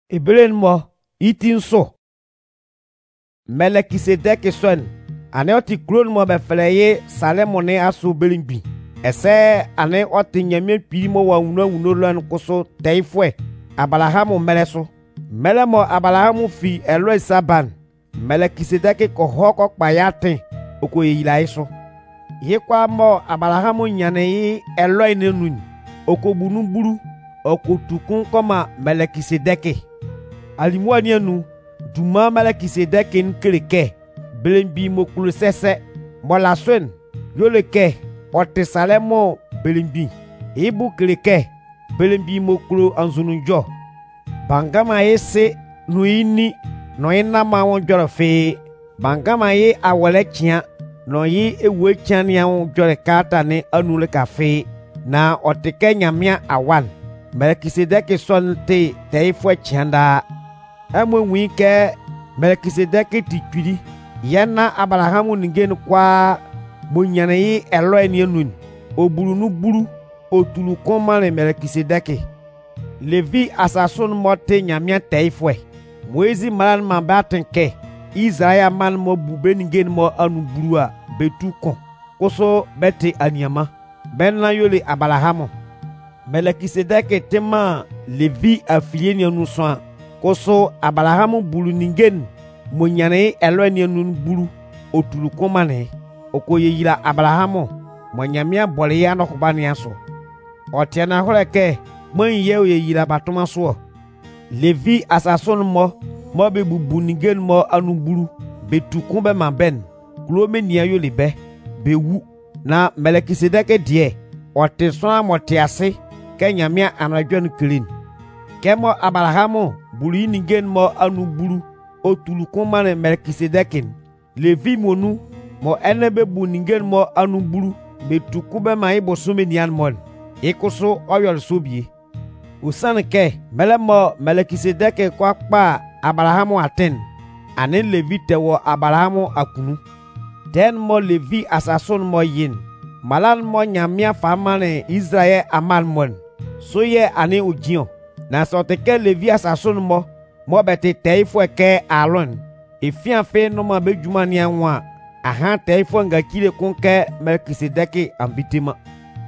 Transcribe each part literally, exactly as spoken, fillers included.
Ibelen mo itin so Melkisedek son ane oti klon mo be fleye Salemone aso belingbi ese ane oti nyame piri mo wa wuno wuno lan koso teifwe Abraham meleso melemo Abraham fi Eloi Saban Melkisedek ko hoko payatin okoyila iso yekwa mo Abraham nyane yi Eloi nenun okobunu buru okotukun koma Melkisedek alimwani anu duma Melkisedek nkeleke belembi mokulu sese mola swen yoleke ote Salemo belembi ibu keleke belembi mokulu anzununjo bangama ese nuini no ina ma won joro fe bangama ye awole chia no yi ewe chian ya won joro kata ne anule kafe na oteke nyamia awan Melkisedek sonte teifwe chianda amwe wike Melkisedek tikudi yana Abraham ningen kwa bunyane yi Eloi ni nun oburu nu buru otulu komale Melkisedek Levi asason mote nyamia teifwe Moezi malan mambatenke Israel man mo bube ningen mo anu burua betu kon koso bete anyama benna yole Abraham Melkisedek tema Levi afilié ni anu soin koso Abraham bulu ningen monyane Eloi ni anu bulu otulu komane okoye yira Abraham monyamia bole ya no kubani aso otiana holeke mwen ye oye yira batuma so Levi asason mo mo be bubu ningen mo anu bulu betu kumbe mamben klome ni ayo lebe bewu na Melkisedek die ote so amotiase kenyamia anadwan klin kemo Abraham bulu ningen mo anu bulu otulu kumane Melkisedek Levi monu mo enebe bu ningen mo anu bulu betu kumbe mai bosume nian mon ekoso oyol sobie usanke melemo Melkisedek kwa pa Abraham aten ane Levi tewo Abraham akunu ten mo Levi asason mo yin malan mo nyamia famane Israel amal mon soye ane ujion na soteke Levi asason mo mo bete teifwe ke alon efian fe no ma bejumani anwa aha teifwe ngakile konke Melkisedek ambitima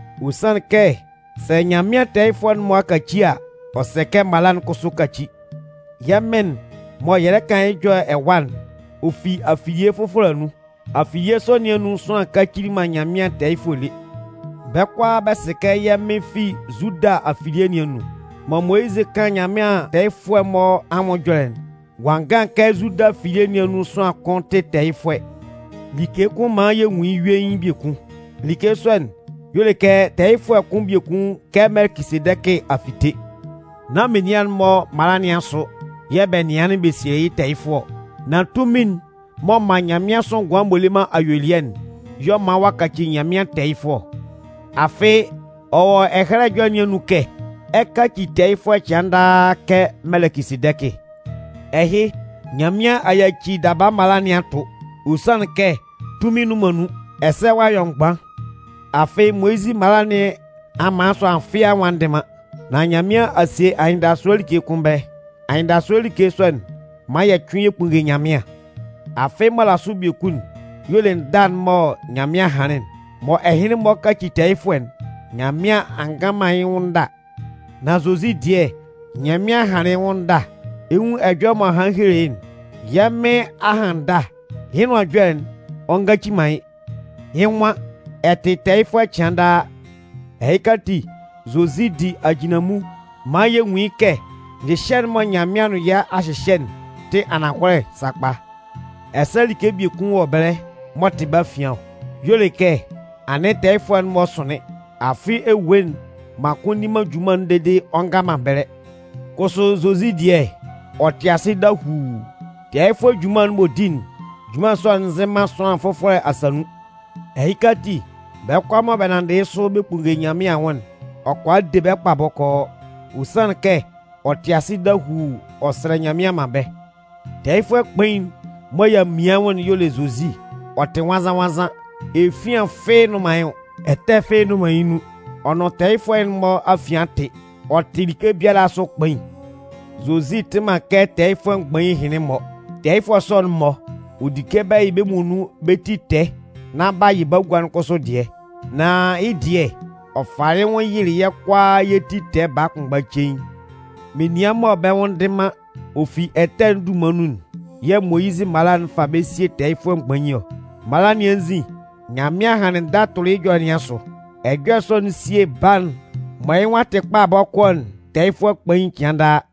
usanke se nyamia teifwe mo akachia oseke malan kosukachi yamen mo yere kan jo ewan ofi afiye fofuranu afiye so ni enu so akachiri ma nyamia teifole bekwa beseke yame fi Juda afiye ni enu mo Moise kan nyamia teifwe mo amojolen wangan ke Juda afiye ni enu so akonte teifwe like ko ma ye wi wen bieku like soen yoleke teifwe kun bieku ke Melkisedek afite na menian mo marania so yebe nian besie teifo na tumin mo manyamia so gwambolema ayolien yo ma wakati nyamia teifo afe owo ehrejo nienuke eka ki teifo chanda ke Melkisedek ehi nyamia ayachi daba marania to usan ke tuminu manu ese wa yongba afe Moizi marane amaso afia wandema na nyamia asie ainda solike kumbe ainda solike son maya twiye punge nyamia afe mala subie kun yolen dan mo nyamia hanen mo ehini mo ka kitaifwen nyamia angama yunda na zozi die nyamia hanen wunda ewu ejo mo hanhirin yame ahanda hino adwen onga chimai hinwa ete taifwa chanda heikati zozi di ajinamu maye wike de shen mo nyamianu ya ashishen te anakwere sakpa eseli ke bi kun obere motiba fian yoleke ane teifon mo sone afi ewen makoni majuma ndede onga mabere koso zozi die otiase da hu teifo juma modin juma so nzema so afofore asanu ehikati be kwama benande so be punge nyame awon okwa debe kpaboko usan ke otiasi da hu osre nyamia mabe teifwe kpin moya miawon yole zozi ote waza waza efian fe no mayo ete fe no mayinu ono teifwe mo afiante otilike biala so kpin zozi tema ke teifo ngban hini mo teifo son mo udike ba ibe munu beti te na ba yiba gwan koso de na idie ofare won yiri ye kwa yeti te ba kungba chen menia mo be won de ma ofi etendu manun ye Moizi malan fa besie teifo ngban yo malan yenzi nyamia hanen datolo ijo ni aso egwe so nsie ban mai wate pa bokon teifo kpan kianda